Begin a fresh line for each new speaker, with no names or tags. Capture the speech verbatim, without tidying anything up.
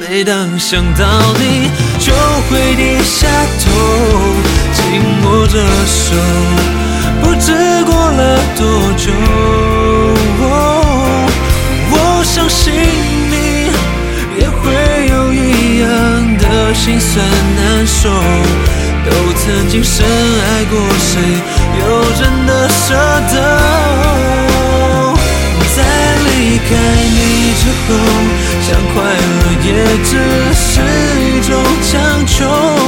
每当想到你，就会低下头，紧握着手，不知过了多久。哦，我相信你也会有一样的心酸难受，都曾经深爱过谁，又真的舍得。在离开你之后，想快乐也只是一种强求。